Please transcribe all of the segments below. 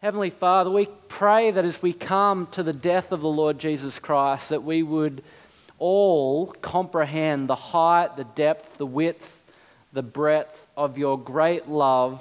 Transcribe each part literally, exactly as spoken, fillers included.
Heavenly Father, we pray that as we come to the death of the Lord Jesus Christ, that we would all comprehend the height, the depth, the width, the breadth of your great love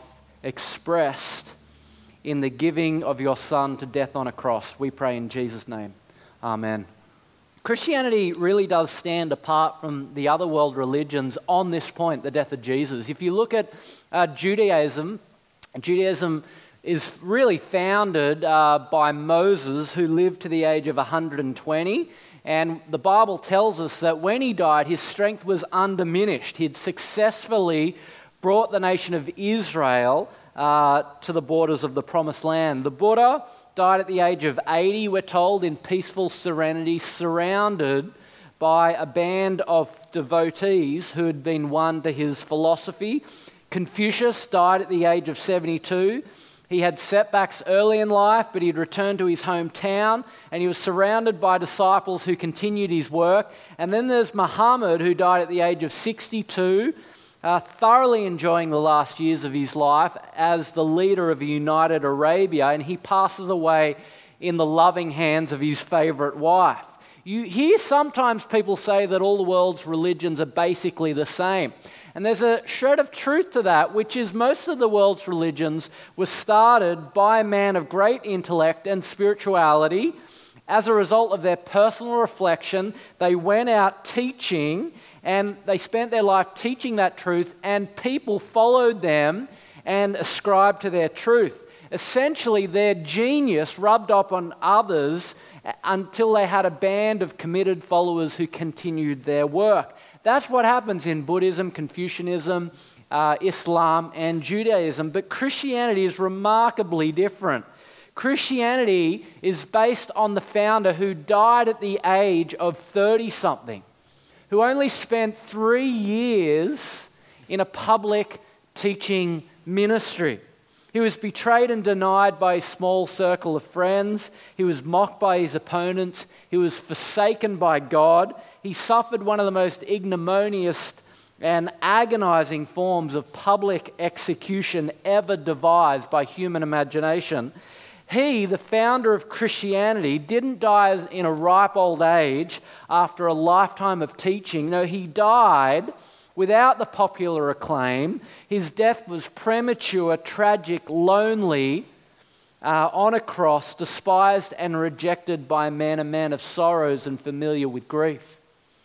expressed in the giving of your Son to death on a cross. We pray in Jesus' name. Amen. Christianity really does stand apart from the other world religions on this point, the death of Jesus. If you look at uh, Judaism, Judaism is really founded uh, by Moses, who lived to the age of one hundred twenty. And the Bible tells us that when he died, his strength was undiminished. He'd successfully brought the nation of Israel uh, to the borders of the Promised Land. The Buddha died at the age of eighty, we're told, in peaceful serenity, surrounded by a band of devotees who had been won to his philosophy. Confucius died at the age of seventy-two. He had setbacks early in life, but he'd returned to his hometown, and he was surrounded by disciples who continued his work. And then there's Muhammad, who died at the age of sixty-two, uh, thoroughly enjoying the last years of his life as the leader of a united Arabia, and he passes away in the loving hands of his favorite wife. You hear sometimes people say that all the world's religions are basically the same. And there's a shred of truth to that, which is most of the world's religions were started by a man of great intellect and spirituality. As a result of their personal reflection, they went out teaching, and they spent their life teaching that truth, and people followed them and ascribed to their truth. Essentially, their genius rubbed off on others until they had a band of committed followers who continued their work. That's what happens in Buddhism, Confucianism, uh, Islam, and Judaism. But Christianity is remarkably different. Christianity is based on the founder who died at the age of thirty-something, who only spent three years in a public teaching ministry. He was betrayed and denied by his small circle of friends. He was mocked by his opponents. He was forsaken by God. He suffered one of the most ignominious and agonizing forms of public execution ever devised by human imagination. He, the founder of Christianity, didn't die in a ripe old age after a lifetime of teaching. No, he died without the popular acclaim. His death was premature, tragic, lonely, uh, on a cross, despised and rejected by men, a man of sorrows and familiar with grief.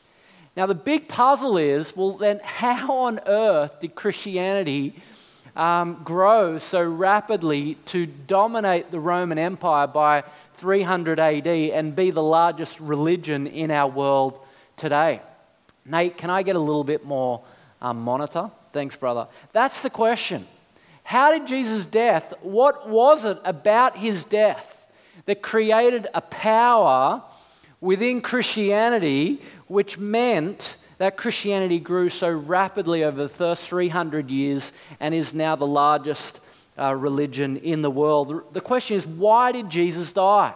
Now the big puzzle is, well then how on earth did Christianity um, grow so rapidly to dominate the Roman Empire by three hundred A D and be the largest religion in our world today? Nate, can I get a little bit more um, monitor? Thanks, brother. That's the question. How did Jesus' death, what was it about his death that created a power within Christianity which meant that Christianity grew so rapidly over the first three hundred years and is now the largest uh, religion in the world? The question is, why did Jesus die?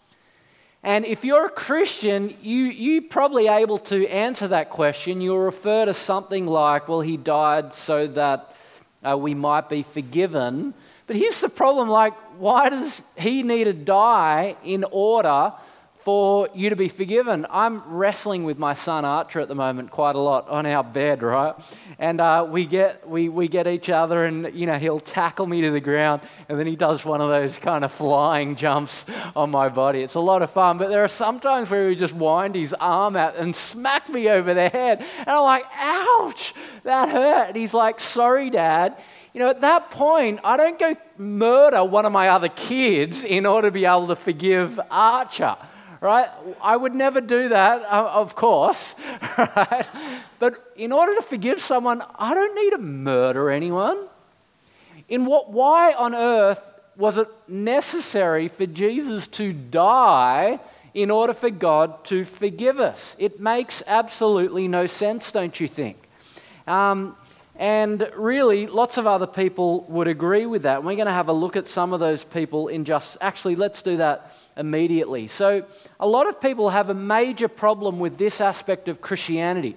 And if you're a Christian, you, you're probably able to answer that question. You'll refer to something like, well, he died so that uh, we might be forgiven. But here's the problem, like, why does he need to die in order for you to be forgiven? I'm wrestling with my son Archer at the moment quite a lot on our bed, right? And uh, we get we we get each other, and you know he'll tackle me to the ground, and then he does one of those kind of flying jumps on my body. It's a lot of fun, but there are some times where he just wind his arm out and smack me over the head, and I'm like, ouch, that hurt. And he's like, sorry, Dad. You know, at that point, I don't go murder one of my other kids in order to be able to forgive Archer. Right? I would never do that, uh, of course. Right? But in order to forgive someone, I don't need to murder anyone. In what? Why on earth was it necessary for Jesus to die in order for God to forgive us? It makes absolutely no sense, don't you think? Um, and really, lots of other people would agree with that. And we're going to have a look at some of those people in just... Actually, let's do that immediately. So a lot of people have a major problem with this aspect of Christianity.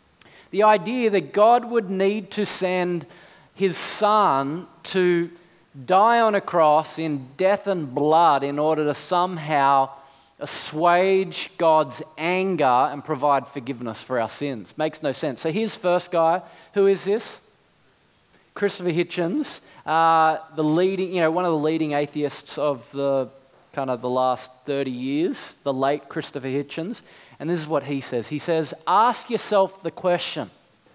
The idea that God would need to send his son to die on a cross in death and blood in order to somehow assuage God's anger and provide forgiveness for our sins. Makes no sense. So here's first guy. Who is this? Christopher Hitchens, uh, the leading, you know, one of the leading atheists of the kind of the last thirty years, the late Christopher Hitchens. And this is what he says. He says, ask yourself the question,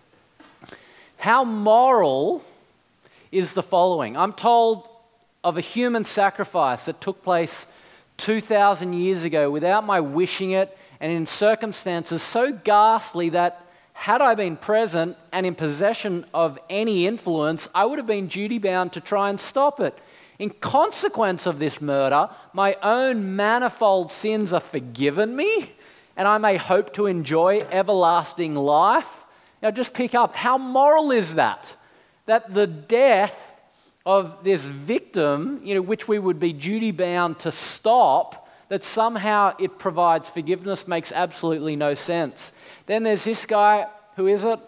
how moral is the following? I'm told of a human sacrifice that took place two thousand years ago without my wishing it and in circumstances so ghastly that had I been present and in possession of any influence, I would have been duty-bound to try and stop it. In consequence of this murder, my own manifold sins are forgiven me, and I may hope to enjoy everlasting life. Now just pick up, how moral is that? That the death of this victim, you know, which we would be duty-bound to stop, that somehow it provides forgiveness makes absolutely no sense. Then there's this guy, who is it?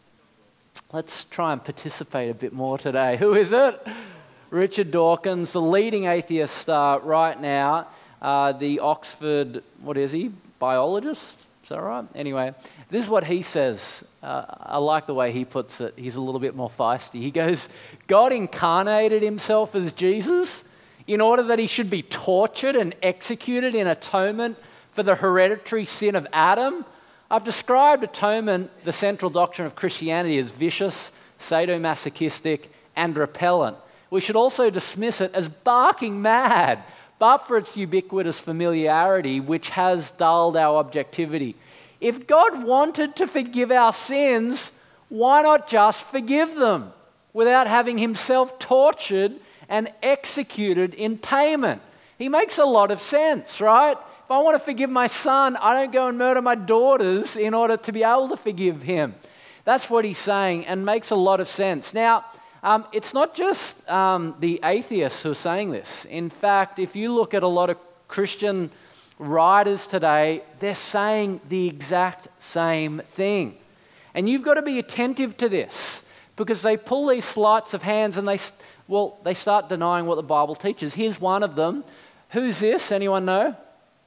Let's try and participate a bit more today. Who is it? Richard Dawkins, the leading atheist uh, right now, uh, the Oxford, what is he, biologist? Is that right? Anyway, this is what he says. Uh, I like the way he puts it. He's a little bit more feisty. He goes, God incarnated himself as Jesus in order that he should be tortured and executed in atonement for the hereditary sin of Adam. I've described atonement, the central doctrine of Christianity, as vicious, sadomasochistic, and repellent. We should also dismiss it as barking mad, but for its ubiquitous familiarity, which has dulled our objectivity. If God wanted to forgive our sins, why not just forgive them without having himself tortured and executed in payment? He makes a lot of sense, right? If I want to forgive my son, I don't go and murder my daughters in order to be able to forgive him. That's what he's saying, and makes a lot of sense. Now, um, it's not just um, the atheists who are saying this. In fact, if you look at a lot of Christian writers today, they're saying the exact same thing. And you've got to be attentive to this, because they pull these sleights of hands and they, well, they start denying what the Bible teaches. Here's one of them. Who's this? Anyone know?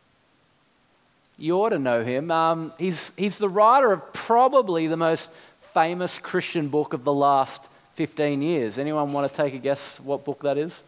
You ought to know him. Um, he's, he's the writer of probably the most famous Christian book of the last fifteen years. Anyone want to take a guess what book that is?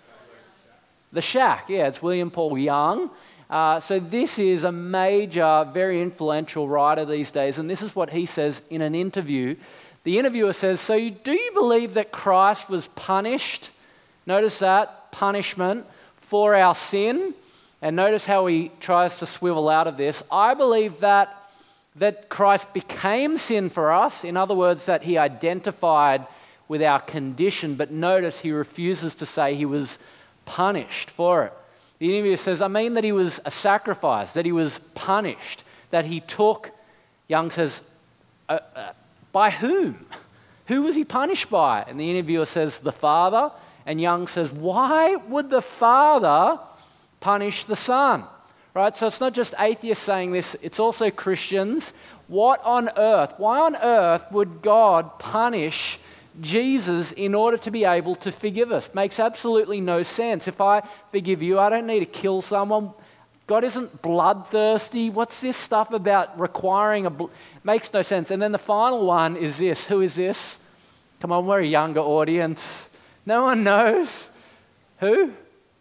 The Shack. Yeah, it's William Paul Young. Uh, so this is a major, very influential writer these days, and this is what he says in an interview. The interviewer says, so you, do you believe that Christ was punished? Notice that, punishment for our sin. And notice how he tries to swivel out of this. I believe that, that Christ became sin for us. In other words, that he identified with our condition. But notice he refuses to say he was punished for it. The interviewer says, I mean that he was a sacrifice, that he was punished, that he took, Young says, uh, uh, by whom? Who was he punished by? And the interviewer says, the Father. And Young says, why would the Father punish the Son? Right? So it's not just atheists saying this, it's also Christians. What on earth, why on earth would God punish Jesus in order to be able to forgive us? Makes absolutely no sense. If I forgive you, I don't need to kill someone. God isn't bloodthirsty. What's this stuff about requiring a... Bl- Makes no sense. And then the final one is this. Who is this? Come on, we're a younger audience. No one knows. Who?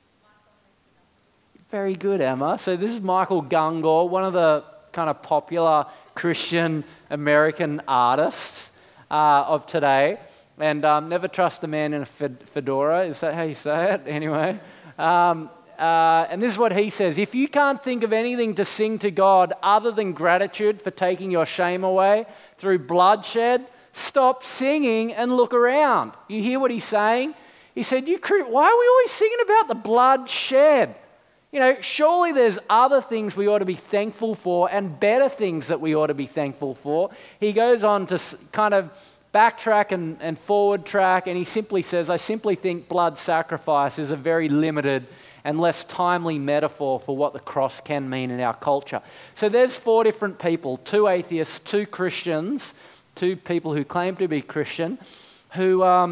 Very good, Emma. So this is Michael Gungor, one of the kind of popular Christian American artists uh, of today. And um, never trust a man in a fedora. Is that how you say it? Anyway. Um, uh, and this is what he says. If you can't think of anything to sing to God other than gratitude for taking your shame away through bloodshed, stop singing and look around. You hear what he's saying? He said, "You, why are we always singing about the bloodshed? You know, surely there's other things we ought to be thankful for and better things that we ought to be thankful for." He goes on to kind of backtrack and, and forward track, and he simply says, I simply think blood sacrifice is a very limited and less timely metaphor for what the cross can mean in our culture. So there's four different people, two atheists, two Christians, two people who claim to be Christian, who, um,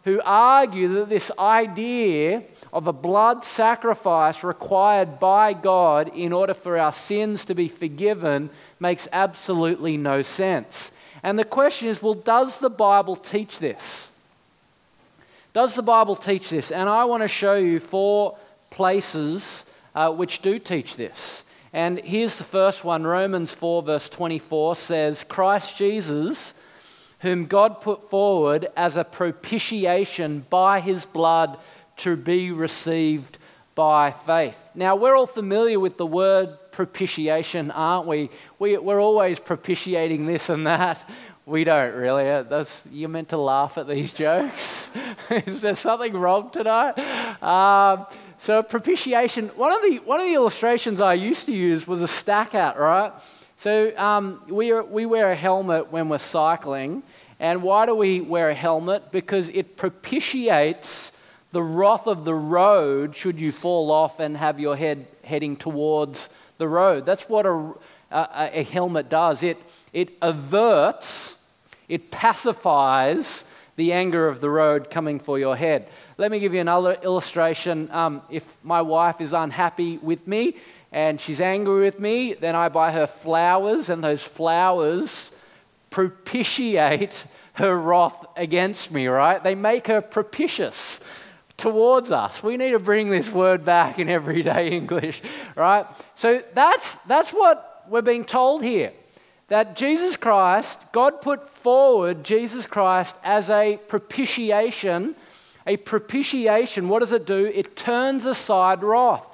who argue that this idea of a blood sacrifice required by God in order for our sins to be forgiven makes absolutely no sense. And the question is, well, does the Bible teach this? Does the Bible teach this? And I want to show you four places uh, which do teach this. And here's the first one. Romans four verse twenty-four says, Christ Jesus, whom God put forward as a propitiation by his blood to be received by faith. Now, we're all familiar with the word propitiation, aren't we? we we're always propitiating this and that. We don't really. That's, you're meant to laugh at these jokes. Is there something wrong tonight? Um, so propitiation, one of the one of the illustrations I used to use was a stack hat, right? So um, we, are, we wear a helmet when we're cycling. And why do we wear a helmet? Because it propitiates the wrath of the road should you fall off and have your head heading towards the road. That's what a, a, a helmet does. It, it averts, it pacifies the anger of the road coming for your head. Let me give you another illustration. Um, if my wife is unhappy with me and she's angry with me, then I buy her flowers, and those flowers propitiate her wrath against me, right? They make her propitious towards us. We need to bring this word back in everyday English, right? So that's that's what we're being told here. That Jesus Christ, God put forward Jesus Christ as a propitiation. A propitiation, what does it do? It turns aside wrath.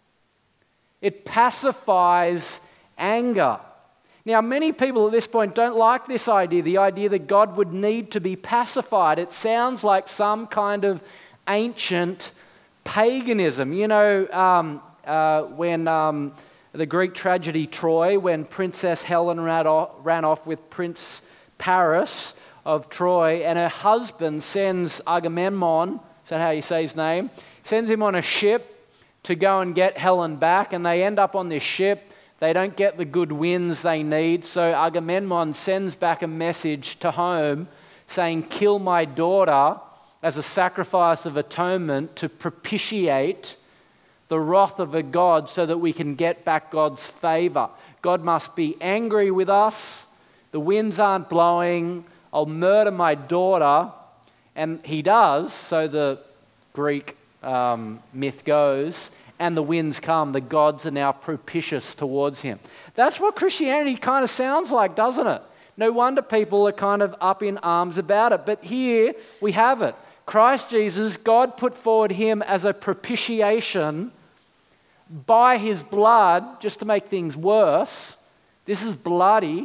It pacifies anger. Now, many people at this point don't like this idea, the idea that God would need to be pacified. It sounds like some kind of ancient paganism. You know, um, uh, when um, the Greek tragedy Troy, when Princess Helen ran off, ran off with Prince Paris of Troy, and her husband sends Agamemnon, is that how you say his name? Sends him on a ship to go and get Helen back, and they end up on this ship. They don't get the good winds they need, so Agamemnon sends back a message to home saying, kill my daughter as a sacrifice of atonement to propitiate the wrath of a God so that we can get back God's favor. God must be angry with us. The winds aren't blowing. I'll murder my daughter. And he does, so the Greek um, myth goes, and the winds come. The gods are now propitious towards him. That's what Christianity kind of sounds like, doesn't it? No wonder people are kind of up in arms about it. But here we have it. Christ Jesus, God put forward him as a propitiation by his blood, just to make things worse. This is bloody,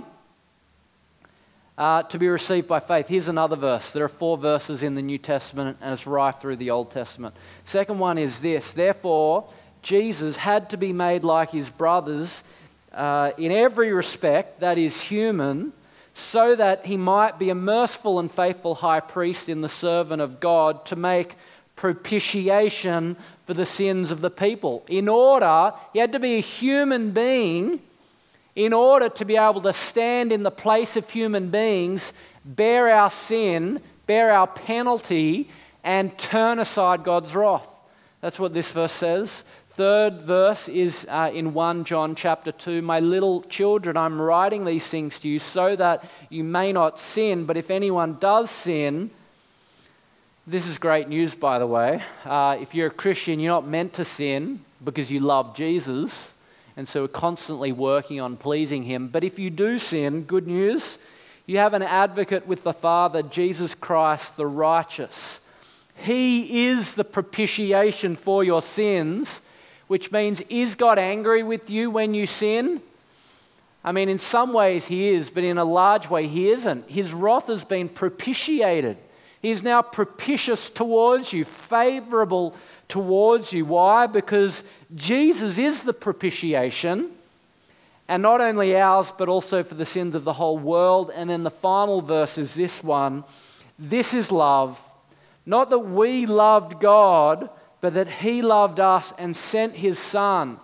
uh, to be received by faith. Here's another verse. There are four verses in the New Testament, and it's right through the Old Testament. Second one is this: therefore, Jesus had to be made like his brothers uh, in every respect, that is human, so that he might be a merciful and faithful high priest in the servant of God to make propitiation for the sins of the people. In order, he had to be a human being in order to be able to stand in the place of human beings, bear our sin, bear our penalty, and turn aside God's wrath. That's what this verse says. Third verse is uh, in First John chapter two. My little children, I'm writing these things to you so that you may not sin. But if anyone does sin, this is great news, by the way. Uh, if you're a Christian, you're not meant to sin because you love Jesus. And so we're constantly working on pleasing him. But if you do sin, good news, you have an advocate with the Father, Jesus Christ the righteous. He is the propitiation for your sins, which means, is God angry with you when you sin? I mean, in some ways he is, but in a large way he isn't. His wrath has been propitiated. He is now propitious towards you, favorable towards you. Why? Because Jesus is the propitiation, and not only ours, but also for the sins of the whole world. And then the final verse is this one: this is love, not that we loved God, but that he loved us and sent his Son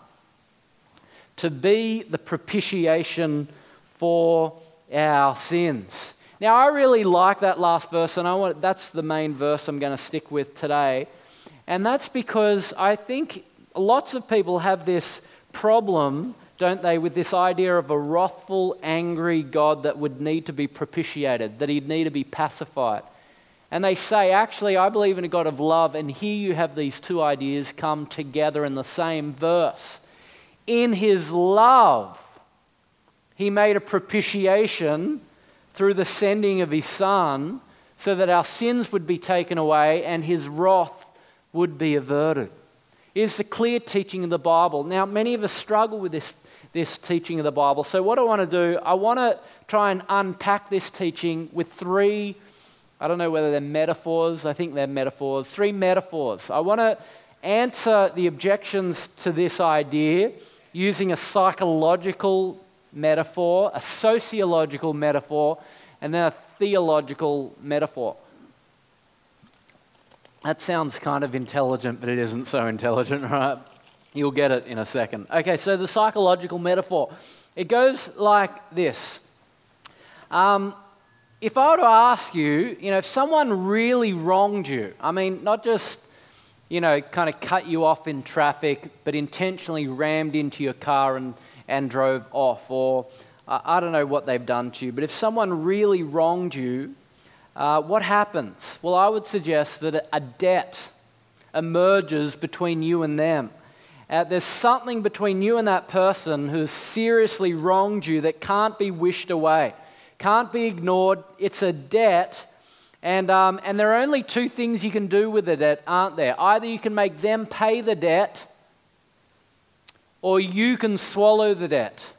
to be the propitiation for our sins. Now, I really like that last verse, and I want that's the main verse I'm going to stick with today. And that's because I think lots of people have this problem, don't they, with this idea of a wrathful, angry God that would need to be propitiated, that he'd need to be pacified. And they say, actually, I believe in a God of love, and here you have these two ideas come together in the same verse. In his love, he made a propitiation through the sending of his Son, so that our sins would be taken away and his wrath would be averted. It is the clear teaching of the Bible. Now, many of us struggle with this, this teaching of the Bible. So what I want to do, I want to try and unpack this teaching with three, I don't know whether they're metaphors, I think they're metaphors, three metaphors. I want to answer the objections to this idea using a psychological metaphor, a sociological metaphor, and then a theological metaphor. That sounds kind of intelligent, but it isn't so intelligent, right? You'll get it in a second. Okay, so the psychological metaphor. It goes like this. Um, if I were to ask you, you know, if someone really wronged you, I mean, not just, you know, kind of cut you off in traffic, but intentionally rammed into your car and and drove off, or uh, I don't know what they've done to you, but if someone really wronged you, uh, what happens? Well, I would suggest that a debt emerges between you and them. Uh, there's something between you and that person who's seriously wronged you that can't be wished away, can't be ignored. It's a debt, and, um, and there are only two things you can do with the debt, aren't there? Either you can make them pay the debt, or you can swallow the debt,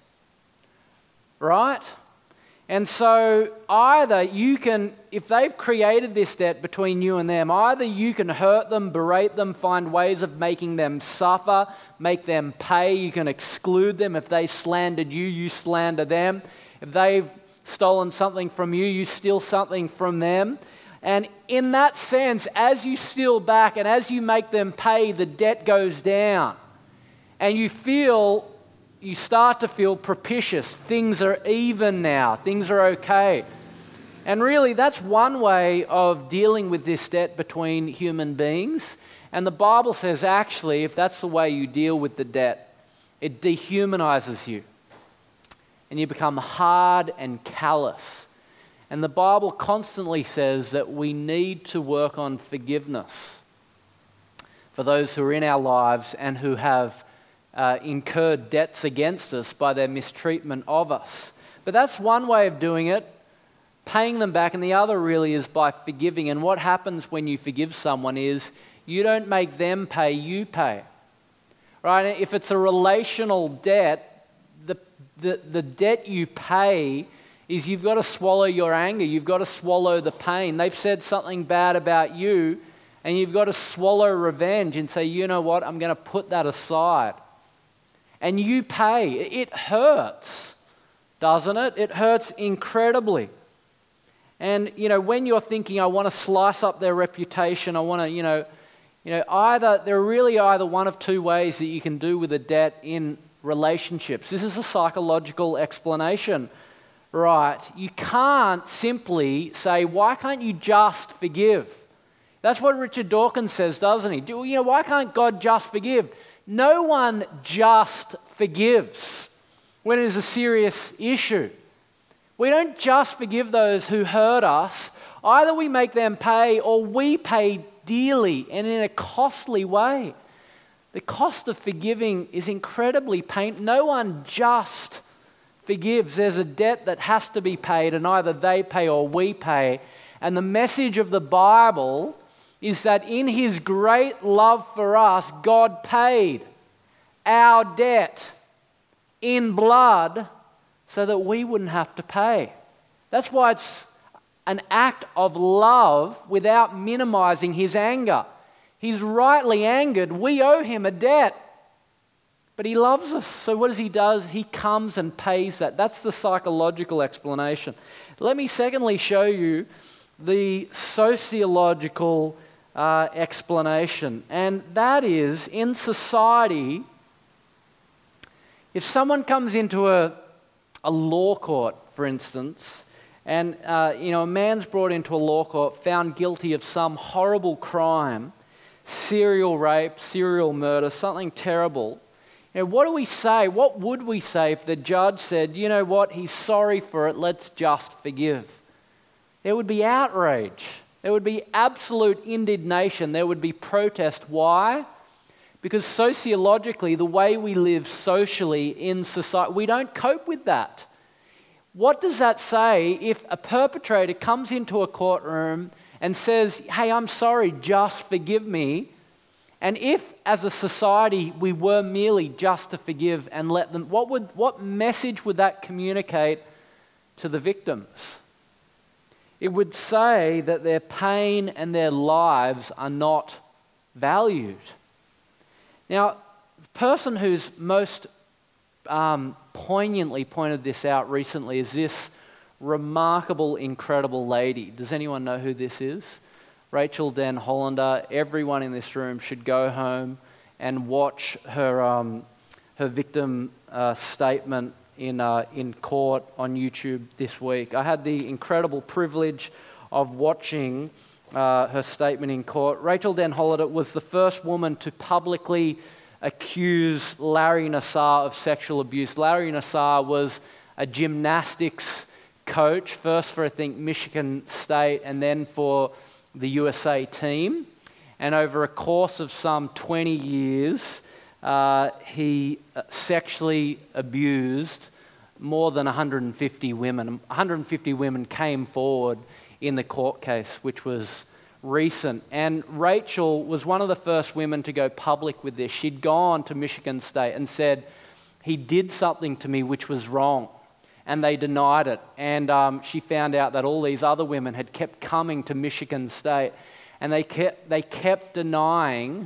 right? And so either you can, if they've created this debt between you and them, either you can hurt them, berate them, find ways of making them suffer, make them pay. You can exclude them. If they slandered you, you slander them. If they've stolen something from you, you steal something from them. And in that sense, as you steal back and as you make them pay, the debt goes down. And you feel, you start to feel propitious. Things are even now. Things are okay. And really, that's one way of dealing with this debt between human beings. And the Bible says, actually, if that's the way you deal with the debt, it dehumanizes you. And you become hard and callous. And the Bible constantly says that we need to work on forgiveness for those who are in our lives and who have Uh, incurred debts against us by their mistreatment of us. But that's one way of doing it, paying them back, and the other really is by forgiving. And what happens when you forgive someone is you don't make them pay, you pay. Right? If it's a relational debt, the, the, the debt you pay is you've got to swallow your anger, you've got to swallow the pain. They've said something bad about you, and you've got to swallow revenge and say, you know what, I'm going to put that aside. And you pay. It hurts, doesn't it? It hurts incredibly. And, you know, when you're thinking, I want to slice up their reputation, I want to, you know, you know, either, there are really either one of two ways that you can do with a debt in relationships. This is a psychological explanation, right? You can't simply say, why can't you just forgive? That's what Richard Dawkins says, doesn't he? Do, you know, why can't God just forgive? No one just forgives when it is a serious issue. We don't just forgive those who hurt us. Either we make them pay or we pay dearly and in a costly way. The cost of forgiving is incredibly painful. No one just forgives. There's a debt that has to be paid, and either they pay or we pay. And the message of the Bible is that in his great love for us, God paid our debt in blood so that we wouldn't have to pay. That's why it's an act of love without minimizing his anger. He's rightly angered. We owe him a debt. But he loves us. So what does he do? He comes and pays that. That's the psychological explanation. Let me secondly show you the sociological uh, explanation. And that is, in society, if someone comes into a, a law court, for instance, And, uh, you know, a man's brought into a law court, found guilty of some horrible crime, serial rape, serial murder, something terrible. You know, what do we say? What would we say if the judge said, you know what, he's sorry for it, let's just forgive? There would be outrage. There would be absolute indignation. There would be protest. Why? Because sociologically, the way we live socially in society, we don't cope with that. What does that say if a perpetrator comes into a courtroom and says, hey, I'm sorry, just forgive me? And if, as a society, we were merely just to forgive and let them, what would, what message would that communicate to the victims? It would say that their pain and their lives are not valued. Now, the person who's most um, poignantly pointed this out recently is this remarkable, incredible lady. Does anyone know who this is? Rachel Den Hollander. Everyone in this room should go home and watch her um, her victim uh, statement in uh, in court on YouTube this week. I had the incredible privilege of watching uh, her statement in court. Rachel Den Hollander was the first woman to publicly accuse Larry Nassar of sexual abuse. Larry Nassar was a gymnastics coach, first for, I think, Michigan State and then for the U S A team. And over a course of some twenty years, uh, he sexually abused more than one hundred fifty women. one hundred fifty women came forward in the court case, which was recent. And Rachel was one of the first women to go public with this. She'd gone to Michigan State and said, he did something to me which was wrong. And they denied it. And um, she found out that all these other women had kept coming to Michigan State, and they kept, they kept denying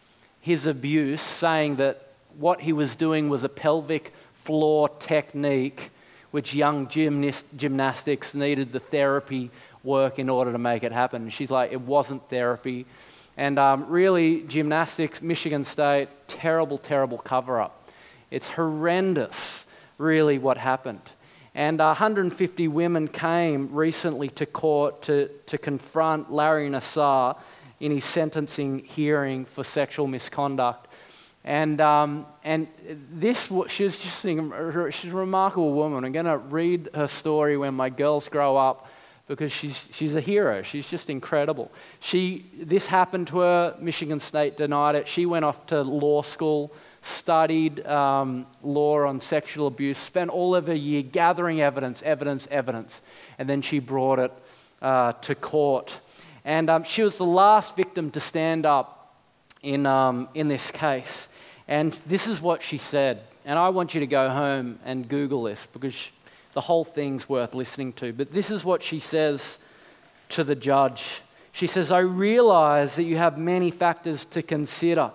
his abuse, saying that what he was doing was a pelvic floor technique, which young gymnast, gymnastics needed the therapy work in order to make it happen. She's like, it wasn't therapy. And um, really, gymnastics, Michigan State, terrible, terrible cover-up. It's horrendous, really, what happened. And one hundred fifty women came recently to court to, to confront Larry Nassar in his sentencing hearing for sexual misconduct. And um, and this, she's just she's a remarkable woman. I'm going to read her story when my girls grow up, because she's she's a hero. She's just incredible. She this happened to her. Michigan State denied it. She went off to law school, studied um, law on sexual abuse, spent all of her year gathering evidence, evidence, evidence, and then she brought it uh, to court. And um, she was the last victim to stand up in um, in this case. And this is what she said. And I want you to go home and Google this, because she, the whole thing's worth listening to. But this is what she says to the judge. She says, I realize that you have many factors to consider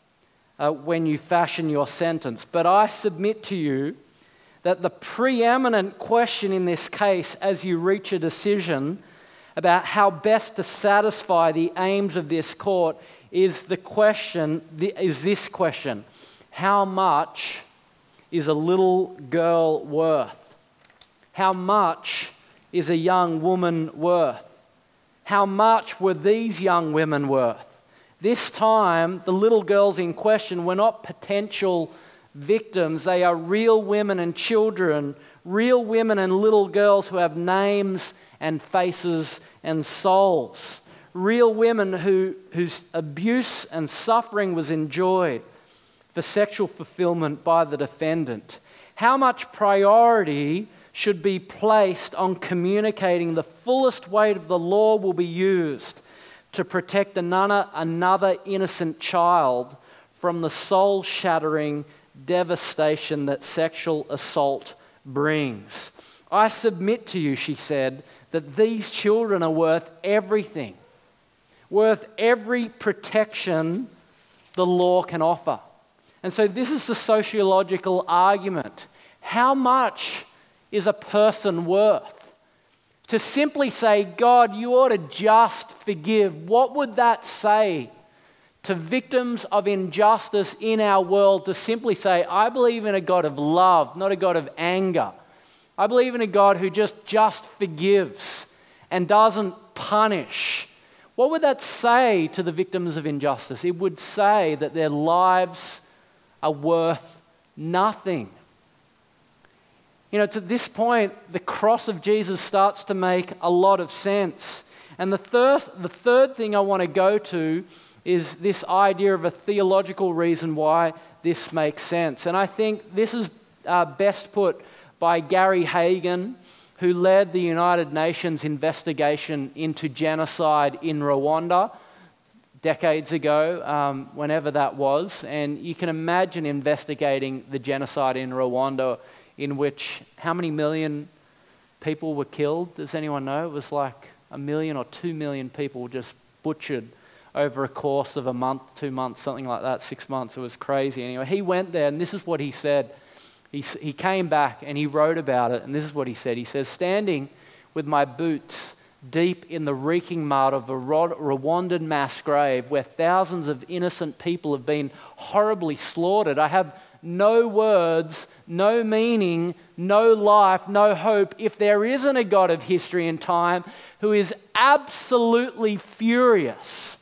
uh, when you fashion your sentence, but I submit to you that the preeminent question in this case, as you reach a decision about how best to satisfy the aims of this court, is the question, is this question: how much is a little girl worth? How much is a young woman worth? How much were these young women worth? This time, the little girls in question were not potential victims. They are real women and children, real women and little girls who have names and faces and souls. Real women who, whose abuse and suffering was enjoyed for sexual fulfillment by the defendant. How much priority should be placed on communicating the fullest weight of the law will be used to protect another, another innocent child from the soul-shattering devastation that sexual assault brings. I submit to you, she said, that these children are worth everything, worth every protection the law can offer. And so this is the sociological argument. How much is a person worth? To simply say, God, you ought to just forgive, what would that say to victims of injustice in our world? To simply say, I believe in a God of love, not a God of anger, I believe in a God who just just forgives and doesn't punish. What would that say to the victims of injustice? It would say that their lives are worth nothing. You know, to this point, the cross of Jesus starts to make a lot of sense. And the third, the third thing I want to go to is this idea of a theological reason why this makes sense. And I think this is uh, best put by Gary Hagen, who led the United Nations investigation into genocide in Rwanda decades ago, um, whenever that was. And you can imagine investigating the genocide in Rwanda, in which how many million people were killed? Does anyone know? It was like a million or two million people just butchered over a course of a month, two months, something like that, six months. It was crazy. Anyway, he went there, and this is what he said. He, he came back and he wrote about it, and this is what he said. He says, "Standing with my boots deep in the reeking mud of a Rwandan mass grave where thousands of innocent people have been horribly slaughtered, I have no words, no meaning, no life, no hope if there isn't a God of history and time who is absolutely furious,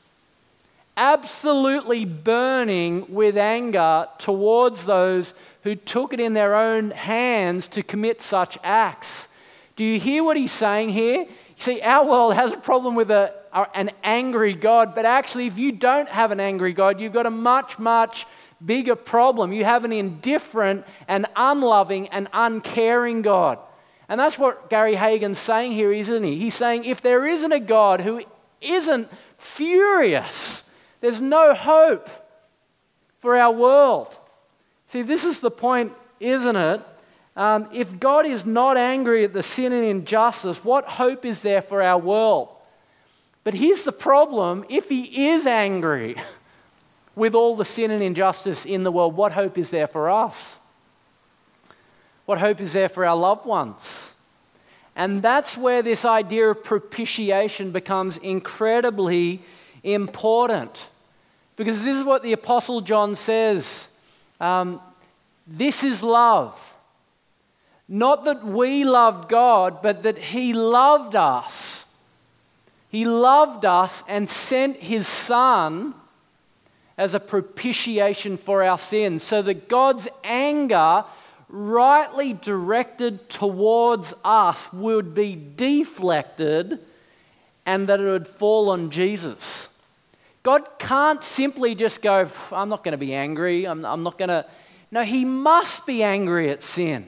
absolutely burning with anger towards those who took it in their own hands to commit such acts." Do you hear what he's saying here? You see, our world has a problem with a, an angry God, but actually if you don't have an angry God, you've got a much, much bigger problem. You have an indifferent and unloving and uncaring God. And that's what Gary Hagen's saying here, isn't he? He's saying if there isn't a God who isn't furious, there's no hope for our world. See, this is the point, isn't it? Um, if God is not angry at the sin and injustice, what hope is there for our world? But here's the problem. If he is angry with all the sin and injustice in the world, what hope is there for us? What hope is there for our loved ones? And that's where this idea of propitiation becomes incredibly important. Because this is what the Apostle John says. Um, this is love. Not that we loved God, but that he loved us. He loved us and sent his Son as a propitiation for our sins, so that God's anger rightly directed towards us would be deflected and that it would fall on Jesus. God can't simply just go, I'm not going to be angry, I'm, I'm not going to... No, he must be angry at sin.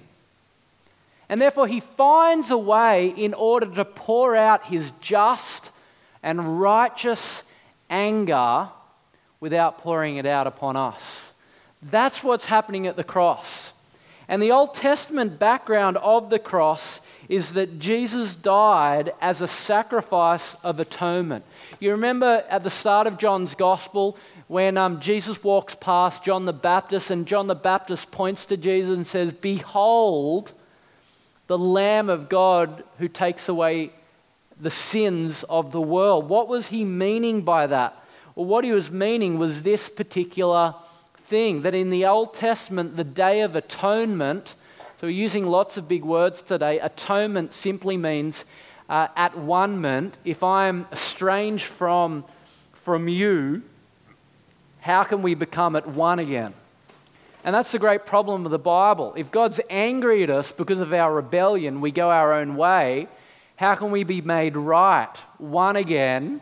And therefore he finds a way in order to pour out his just and righteous anger without pouring it out upon us. That's what's happening at the cross. And the Old Testament background of the cross is that Jesus died as a sacrifice of atonement. You remember at the start of John's Gospel when um, Jesus walks past John the Baptist, and John the Baptist points to Jesus and says, "Behold, the Lamb of God who takes away the sins of the world." What was he meaning by that? Well, what he was meaning was this particular thing, that in the Old Testament, the Day of Atonement, so we're using lots of big words today, atonement simply means uh, at one-ment. If I'm estranged from, from you, how can we become at one again? And that's the great problem of the Bible. If God's angry at us because of our rebellion, we go our own way, how can we be made right, one again?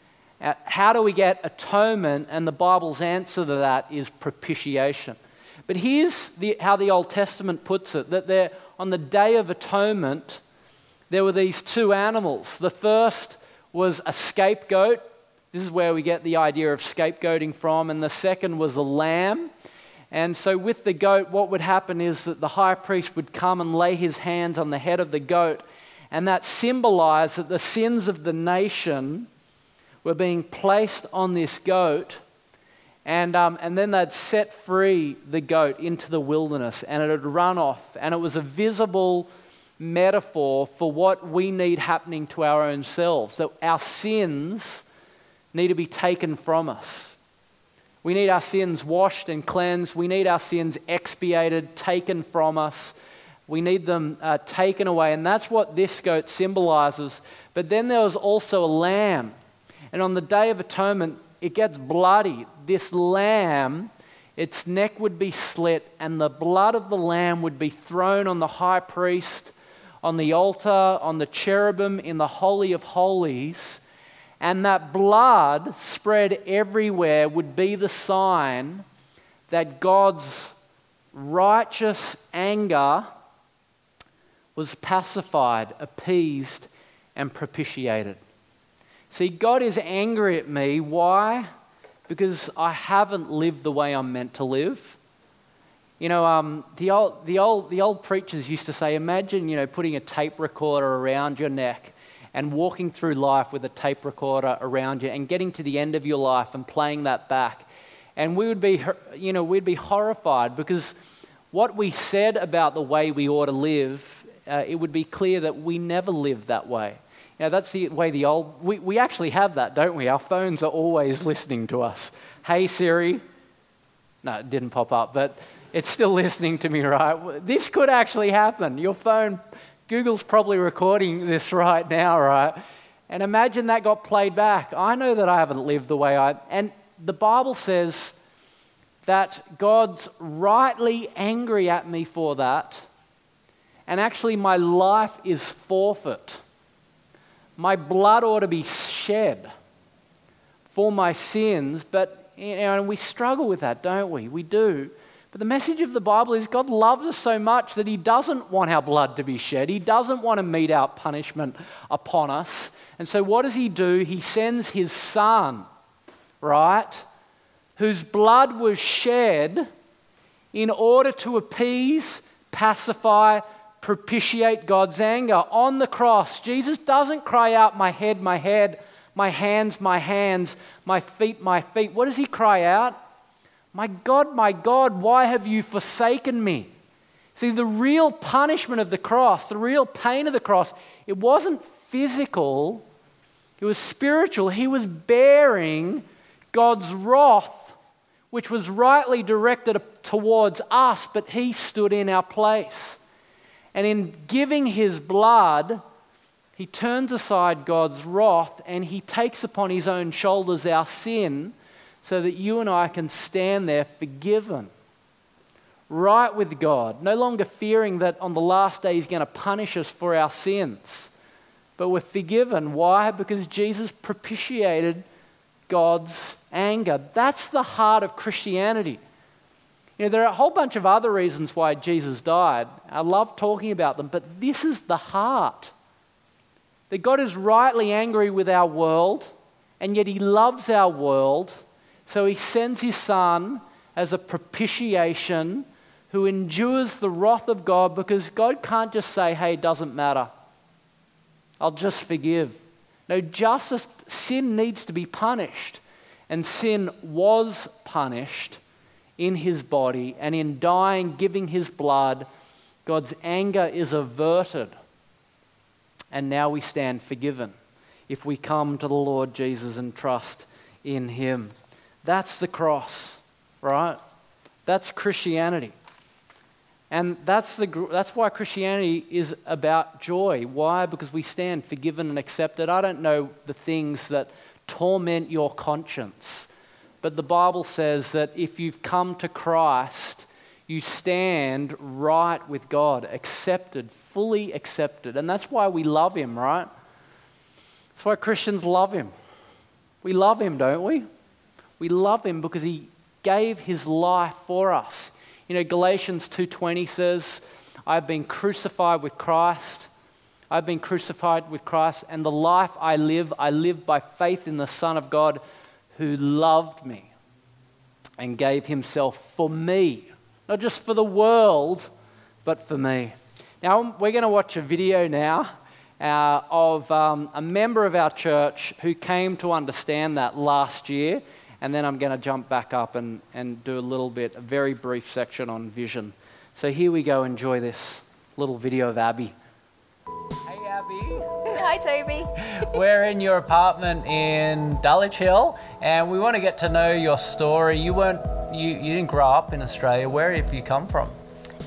How do we get atonement? And the Bible's answer to that is propitiation. But here's the, how the Old Testament puts it, that there, on the Day of Atonement, there were these two animals. The first was a scapegoat. This is where we get the idea of scapegoating from. And the second was a lamb. And so with the goat, what would happen is that the high priest would come and lay his hands on the head of the goat. And that symbolized that the sins of the nation were being placed on this goat, and um, and then they'd set free the goat into the wilderness, and it would run off. And it was a visible metaphor for what we need happening to our own selves, that our sins need to be taken from us. We need our sins washed and cleansed. We need our sins expiated, taken from us, We need them uh, taken away, and that's what this goat symbolizes. But then there was also a lamb, and on the Day of Atonement, it gets bloody. This lamb, its neck would be slit, and the blood of the lamb would be thrown on the high priest, on the altar, on the cherubim in the Holy of Holies, and that blood spread everywhere would be the sign that God's righteous anger was pacified, appeased, and propitiated. See, God is angry at me. Why? Because I haven't lived the way I'm meant to live. You know, um, the old, the old, the old preachers used to say, imagine, you know, putting a tape recorder around your neck and walking through life with a tape recorder around you and getting to the end of your life and playing that back. And we would be, you know, we'd be horrified because what we said about the way we ought to live, uh, it would be clear that we never lived that way. You know, that's the way the old, we, we actually have that, don't we? Our phones are always listening to us. Hey Siri. No, it didn't pop up, but it's still listening to me, right? This could actually happen. Your phone, Google's probably recording this right now, right? And imagine that got played back. I know that I haven't lived the way I, and the Bible says that God's rightly angry at me for that, and actually my life is forfeit. My blood ought to be shed for my sins, but you know, and we struggle with that, don't we? We do. But the message of the Bible is God loves us so much that he doesn't want our blood to be shed. He doesn't want to mete out punishment upon us. And so what does he do? He sends his son, right, whose blood was shed in order to appease, pacify, propitiate God's anger. On the cross, Jesus doesn't cry out, my head, my head, my hands, my hands, my feet, my feet. What does he cry out? My God, my God, why have you forsaken me? See, the real punishment of the cross, the real pain of the cross, it wasn't physical, it was spiritual. He was bearing God's wrath, which was rightly directed towards us, but he stood in our place. And in giving his blood, he turns aside God's wrath and he takes upon his own shoulders our sin so that you and I can stand there forgiven, right with God, no longer fearing that on the last day he's going to punish us for our sins. But we're forgiven. Why? Because Jesus propitiated God's anger. That's the heart of Christianity. You know, there are a whole bunch of other reasons why Jesus died. I love talking about them, but this is the heart. That God is rightly angry with our world, and yet he loves our world, so he sends his son as a propitiation who endures the wrath of God, because God can't just say, hey, it doesn't matter. I'll just forgive. No, justice, sin needs to be punished, and sin was punished in his body, and in dying, giving his blood, God's anger is averted. And now we stand forgiven if we come to the Lord Jesus and trust in him. That's the cross, right? That's Christianity. And that's the that's why Christianity is about joy. Why? Because we stand forgiven and accepted. I don't know the things that torment your conscience, but the Bible says that if you've come to Christ, you stand right with God, accepted, fully accepted. And that's why we love him, right? That's why Christians love him. We love him, don't we? We love him because he gave his life for us. You know, Galatians two twenty says, I've been crucified with Christ. I've been crucified with Christ, and the life I live, I live by faith in the Son of God who loved me and gave himself for me. Not just for the world, but for me. Now, we're going to watch a video now uh, of um, a member of our church who came to understand that last year. And then I'm going to jump back up and, and do a little bit, a very brief section on vision. So here we go. Enjoy this little video of Abby. Hey, Abby. Hi, Toby. We're in your apartment in Dulwich Hill, and we want to get to know your story. You weren't, you, you didn't grow up in Australia. Where have you come from?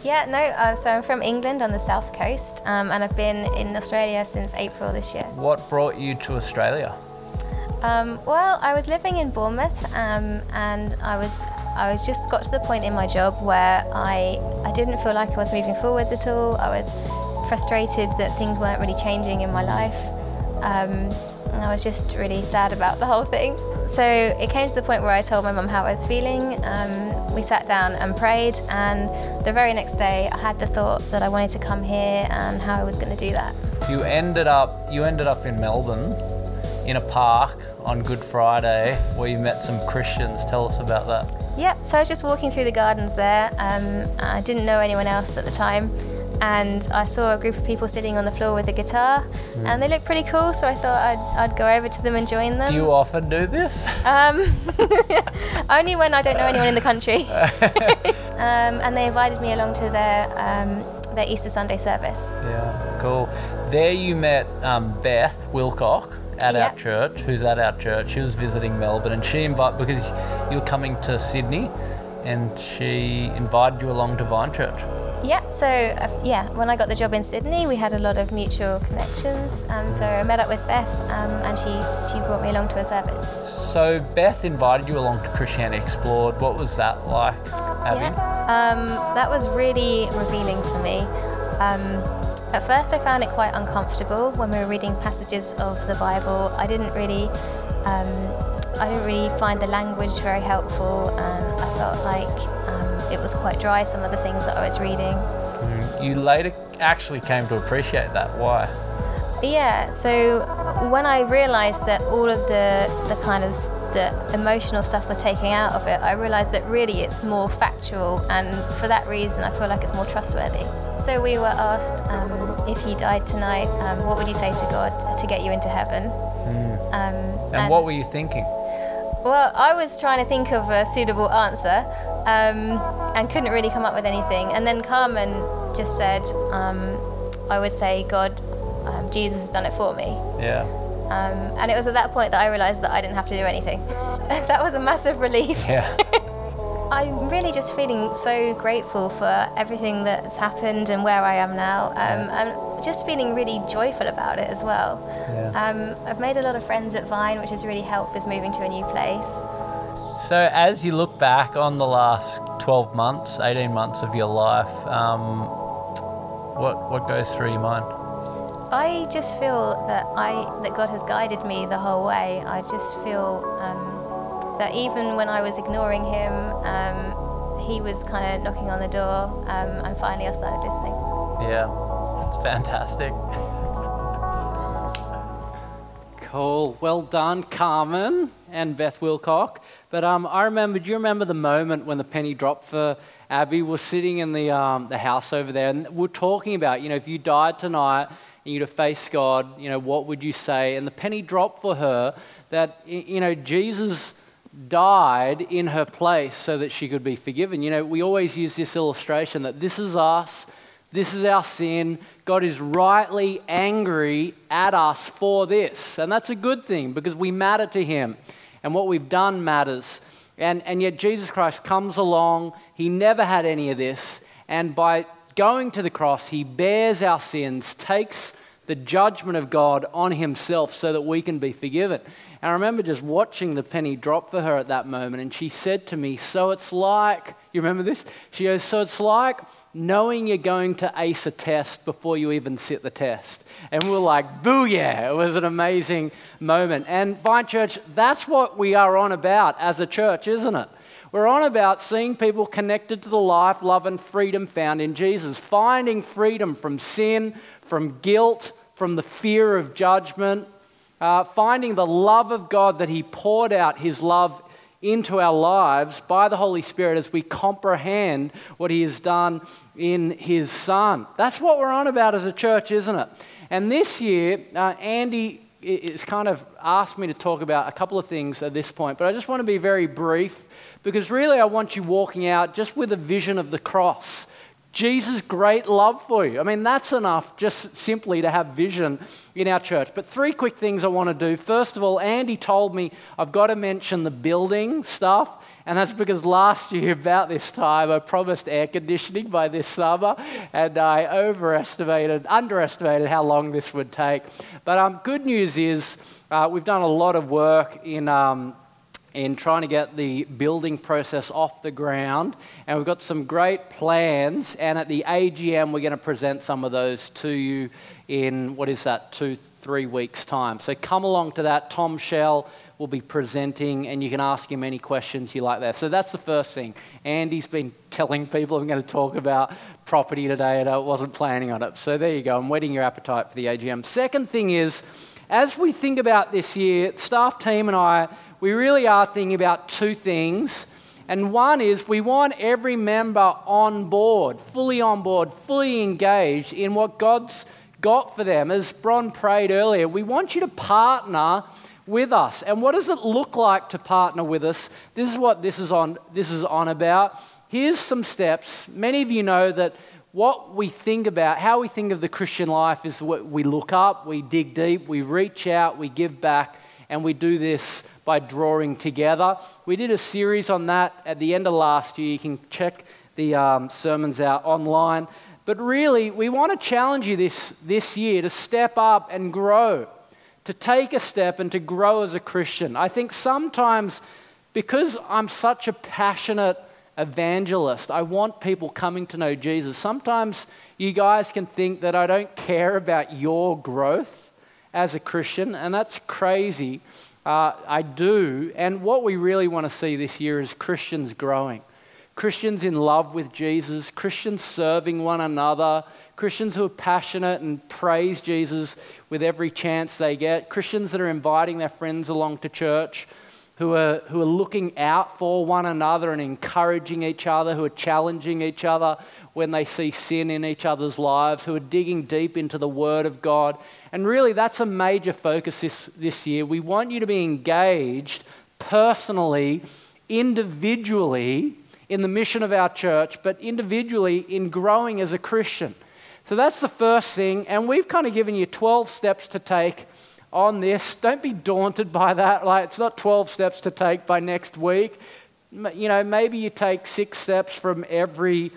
Yeah, no, uh, so I'm from England on the south coast, um, and I've been in Australia since April this year. What brought you to Australia? Um, well, I was living in Bournemouth, um, and I was I was just got to the point in my job where I I didn't feel like I was moving forwards at all. I was frustrated that things weren't really changing in my life, um, and I was just really sad about the whole thing. So it came to the point where I told my mum how I was feeling. Um, we sat down and prayed, and the very next day I had the thought that I wanted to come here and how I was going to do that. You ended up you ended up in Melbourne, in a park on Good Friday, where you met some Christians. Tell us about that. Yeah, so I was just walking through the gardens there. Um, I didn't know anyone else at the time, and I saw a group of people sitting on the floor with a guitar, mm. and they looked pretty cool, so I thought I'd, I'd go over to them and join them. Do you often do this? Um, only when I don't know anyone in the country. um, and they invited me along to their, um, their Easter Sunday service. Yeah, cool. There you met um, Beth Wilcock at yeah. our church, who's at our church. She was visiting Melbourne, and she invited, because you were coming to Sydney, and she invited you along to Vine Church. Yeah, so uh, yeah, when I got the job in Sydney, we had a lot of mutual connections, um, so I met up with Beth, um, and she, she brought me along to a service. So Beth invited you along to Christianity Explored. What was that like, Abby? Yeah, um, that was really revealing for me. Um, At first I found it quite uncomfortable when we were reading passages of the Bible. I didn't really, um, I didn't really find the language very helpful, and I felt like um, it was quite dry, some of the things that I was reading. Mm. You later actually came to appreciate that. Why? Yeah, so when I realised that all of the, the kind of the emotional stuff was taken out of it, I realised that really it's more factual, and for that reason I feel like it's more trustworthy. So we were asked, um, if you died tonight, um, what would you say to God to get you into heaven? Mm. Um, and, and what were you thinking? Well, I was trying to think of a suitable answer, um, and couldn't really come up with anything. And then Carmen just said, um, I would say, God, um, Jesus has done it for me. Yeah. Um, and it was at that point that I realised that I didn't have to do anything. That was a massive relief. Yeah. I'm really just feeling so grateful for everything that's happened and where I am now. Um, I'm just feeling really joyful about it as well. Yeah. Um, I've made a lot of friends at Vine, which has really helped with moving to a new place. So as you look back on the last twelve months, eighteen months of your life, um, what what goes through your mind? I just feel that I that God has guided me the whole way. I just feel um, that even when I was ignoring him, um, he was kind of knocking on the door, um, and finally I started listening. Yeah, it's fantastic. Cool. Well done, Carmen and Beth Wilcock. But um, I remember, do you remember the moment when the penny dropped for Abby? We're sitting in the um, the house over there, and we're talking about, you know, if you died tonight and you to face God, you know, what would you say? And the penny dropped for her that, you know, Jesus died in her place so that she could be forgiven. You know, we always use this illustration that this is us, this is our sin. God is rightly angry at us for this. And that's a good thing because we matter to him and what we've done matters. And, and yet Jesus Christ comes along. He never had any of this. And by going to the cross, he bears our sins, takes the judgment of God on himself so that we can be forgiven. And I remember just watching the penny drop for her at that moment, and she said to me, so it's like, you remember this? She goes, so it's like knowing you're going to ace a test before you even sit the test. And we're like, booyah! It was an amazing moment. And Vine Church, that's what we are on about as a church, isn't it? We're on about seeing people connected to the life, love, and freedom found in Jesus, finding freedom from sin, from guilt, from the fear of judgment, uh, finding the love of God that he poured out his love into our lives by the Holy Spirit as we comprehend what he has done in his Son. That's what we're on about as a church, isn't it? And this year, uh, Andy is kind of asked me to talk about a couple of things at this point, but I just want to be very brief because really I want you walking out just with a vision of the cross. Jesus' great love for you. I mean, that's enough just simply to have vision in our church. But three quick things I want to do. First of all, Andy told me I've got to mention the building stuff. And that's because last year, about this time, I promised air conditioning by this summer, and I overestimated, underestimated how long this would take. But um, good news is uh, we've done a lot of work in um, in trying to get the building process off the ground, and we've got some great plans, and at the A G M we're going to present some of those to you in, what is that, two, three weeks' time. So come along to that. Tom Shell will be presenting, and you can ask him any questions you like there. So that's the first thing. Andy's been telling people I'm going to talk about property today, and I wasn't planning on it. So there you go. I'm whetting your appetite for the A G M. Second thing is, as we think about this year, staff team and I, we really are thinking about two things. And one is we want every member on board, fully on board, fully engaged in what God's got for them. As Bron prayed earlier, we want you to partner with us. And what does it look like to partner with us? This is what this is on, this is on about. Here's some steps. Many of you know that what we think about, how we think of the Christian life is what we look up, we dig deep, we reach out, we give back, and we do this by drawing together. We did a series on that at the end of last year. You can check the um, sermons out online. But really, we want to challenge you this, this year to step up and grow, to take a step and to grow as a Christian. I think sometimes, because I'm such a passionate evangelist, I want people coming to know Jesus. Sometimes you guys can think that I don't care about your growth as a Christian, and that's crazy. Uh, I do, and what we really want to see this year is Christians growing. Christians in love with Jesus, Christians serving one another, Christians who are passionate and praise Jesus with every chance they get, Christians that are inviting their friends along to church, who are, who are looking out for one another and encouraging each other, who are challenging each other when they see sin in each other's lives, who are digging deep into the Word of God. And really, that's a major focus this, this year. We want you to be engaged personally, individually, in the mission of our church, but individually in growing as a Christian. So that's the first thing, and we've kind of given you twelve steps to take on this. Don't be daunted by that. Like, it's not twelve steps to take by next week. You know, maybe you take six steps from every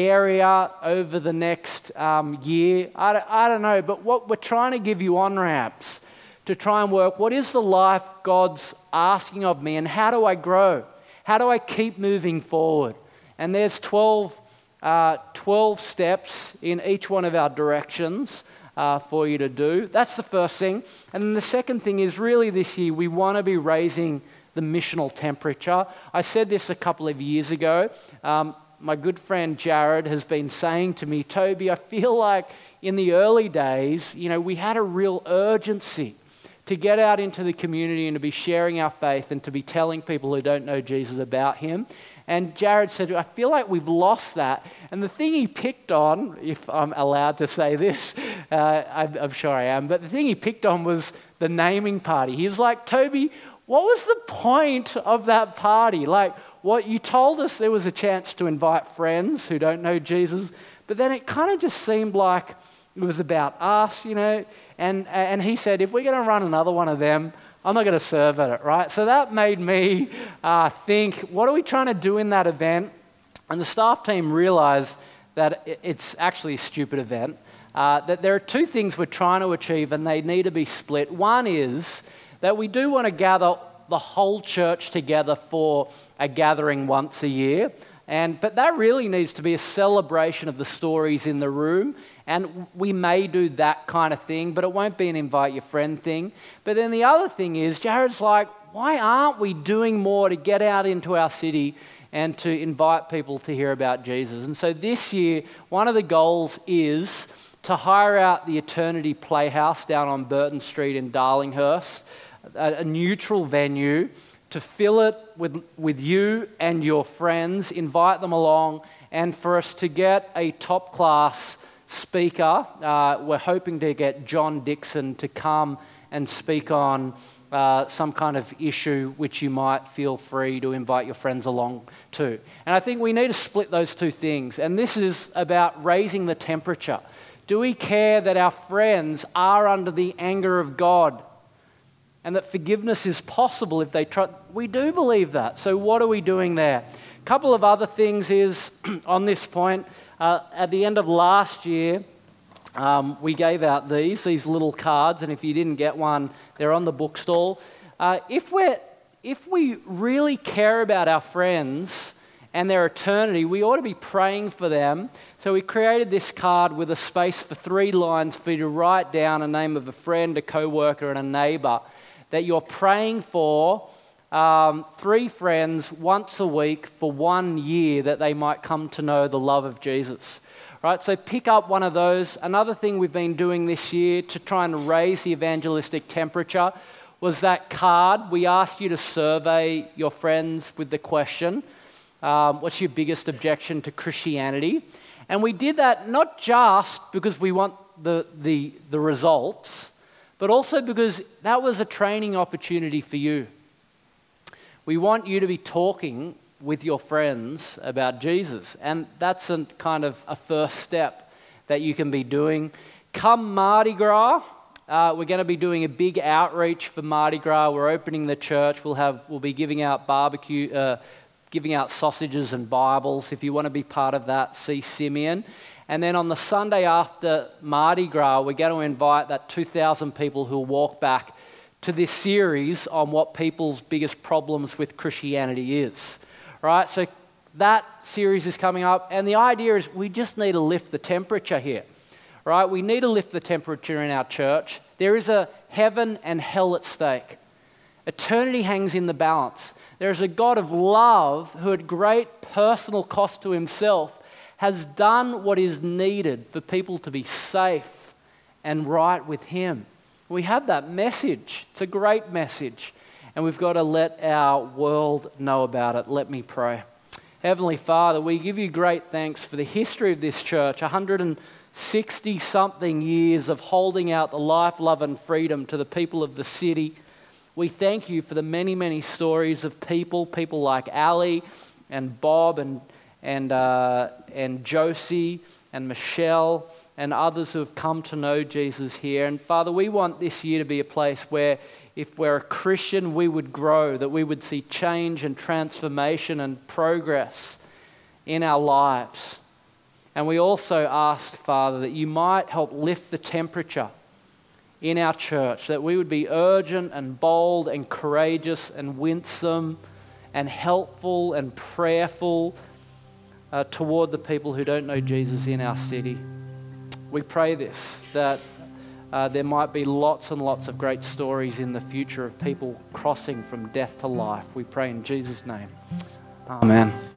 area over the next um, year. I don't, I don't know, but what we're trying to give you on-ramps to try and work, what is the life God's asking of me, and how do I grow? How do I keep moving forward? And there's twelve, uh, twelve steps in each one of our directions uh, for you to do. That's the first thing. And then the second thing is, really this year we want to be raising the missional temperature. I said this a couple of years ago. Um, my good friend Jared has been saying to me, Toby, I feel like in the early days, you know, we had a real urgency to get out into the community and to be sharing our faith and to be telling people who don't know Jesus about him. And Jared said, I feel like we've lost that. And the thing he picked on, if I'm allowed to say this, uh, I'm, I'm sure I am, but the thing he picked on was the naming party. He was like, Toby, what was the point of that party? Like, what you told us there was a chance to invite friends who don't know Jesus, but then it kind of just seemed like it was about us, you know. And and he said, if we're going to run another one of them, I'm not going to serve at it, right? So that made me uh, think, what are we trying to do in that event? And the staff team realized that it's actually a stupid event, uh, that there are two things we're trying to achieve and they need to be split. One is that we do want to gather the whole church together for a gathering once a year. And, but that really needs to be a celebration of the stories in the room. And we may do that kind of thing, but it won't be an invite your friend thing. But then the other thing is, Jared's like, why aren't we doing more to get out into our city and to invite people to hear about Jesus? And so this year, one of the goals is to hire out the Eternity Playhouse down on Burton Street in Darlinghurst, a, a neutral venue, to fill it with, with you and your friends, invite them along, and for us to get a top-class speaker. Uh, we're hoping to get John Dixon to come and speak on uh, some kind of issue which you might feel free to invite your friends along to. And I think we need to split those two things. And this is about raising the temperature. Do we care that our friends are under the anger of God? and that forgiveness is possible if they trust. We do believe that. So what are we doing there? A couple of other things is, on this point, uh, at the end of last year, um, we gave out these, these little cards, and if you didn't get one, they're on the bookstall. Uh, if we're, if we really care about our friends and their eternity, we ought to be praying for them. So we created this card with a space for three lines for you to write down a name of a friend, a co-worker, and a neighbour that you're praying for, um, three friends once a week for one year that they might come to know the love of Jesus. Right, so pick up one of those. Another thing we've been doing this year to try and raise the evangelistic temperature was that card. We asked you to survey your friends with the question, um, what's your biggest objection to Christianity? And we did that not just because we want the, the, the results, but also because that was a training opportunity for you. We want you to be talking with your friends about Jesus, and that's a kind of a first step that you can be doing. Come Mardi Gras, uh, we're going to be doing a big outreach for Mardi Gras. We're opening the church. We'll have we'll be giving out barbecue, uh, giving out sausages and Bibles. If you want to be part of that, see Simeon. And then on the Sunday after Mardi Gras, we're going to invite that two thousand people who'll walk back to this series on what people's biggest problems with Christianity is. Right? So that series is coming up, and the idea is we just need to lift the temperature here. Right? We need to lift the temperature in our church. There is a heaven and hell at stake. Eternity hangs in the balance. There is a God of love who at great personal cost to himself has done what is needed for people to be safe and right with him. We have that message. It's a great message. And we've got to let our world know about it. Let me pray. Heavenly Father, we give you great thanks for the history of this church, one hundred sixty something years of holding out the life, love and freedom to the people of the city. We thank you for the many, many stories of people, people like Ali and Bob and and uh, and Josie and Michelle and others who have come to know Jesus here. And Father, we want this year to be a place where if we're a Christian, we would grow, that we would see change and transformation and progress in our lives. And we also ask, Father, that you might help lift the temperature in our church, that we would be urgent and bold and courageous and winsome and helpful and prayerful Uh, toward the people who don't know Jesus in our city. We pray this, that uh, there might be lots and lots of great stories in the future of people crossing from death to life. We pray in Jesus' name. Amen.